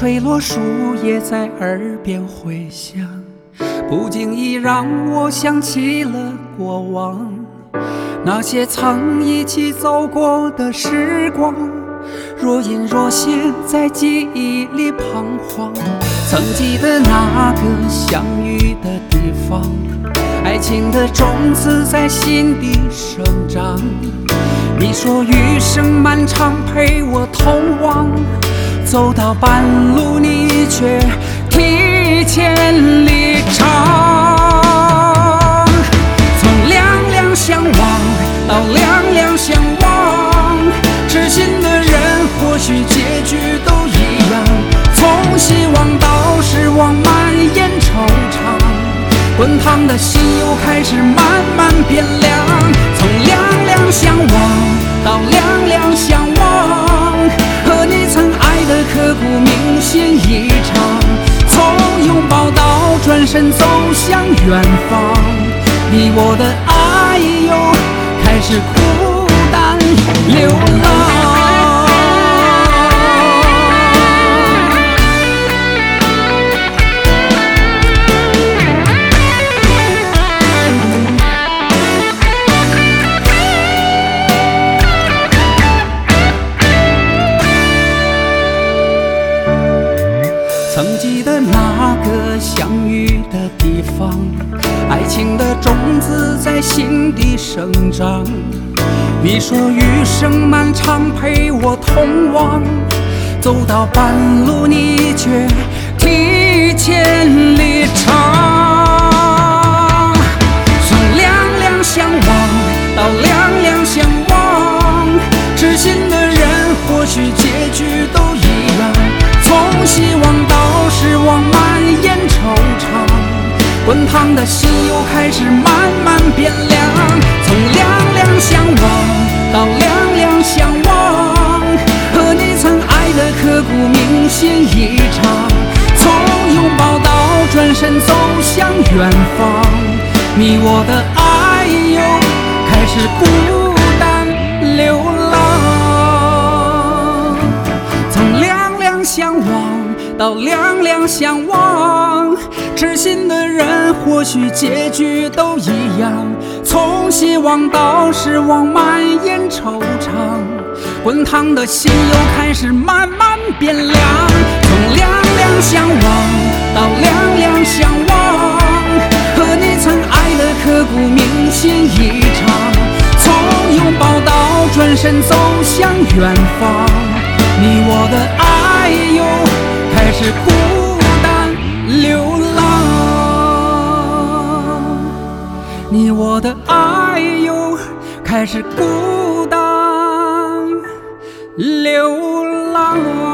垂落，树叶在耳边回响，不经意让我想起了过往，那些曾一起走过的时光，若隐若现在记忆里彷徨。曾记得那个相遇的地方，爱情的种子在心底生长。你说余生漫长陪我同往，走到半路你却提前离场。从两两相望到两两相望，痴心的人或许结局都一样。从希望到失望蔓延惆怅，滚烫的心又开始慢慢变凉。从两两相望到两两相望，和你曾爱的刻骨铭心一场。从拥抱到转身走向远方，你我的爱又开始孤单流浪。曾记得那个相遇的地方，爱情的种子在心底生长。你说余生漫长陪我同往，走到半路你却提前离场。从两两相望到两两相望，痴心的人或许结局都一样。从希望到失望蔓延惆怅，滚烫的心又开始慢慢变凉。从两两相望到两两相望，和你曾爱的刻骨铭心一场。从拥抱到转身走向远方，你我的爱又开始孤单流浪。从两两相望到两两相望，痴心的人或许结局都一样。从希望到失望蔓延惆怅，滚烫的心又开始慢慢变凉。从两两相望到两两相望，和你曾爱的刻骨铭心一场。从拥抱到转身走向远方，你我的爱又开始孤单流浪。你我的爱又开始孤单流浪。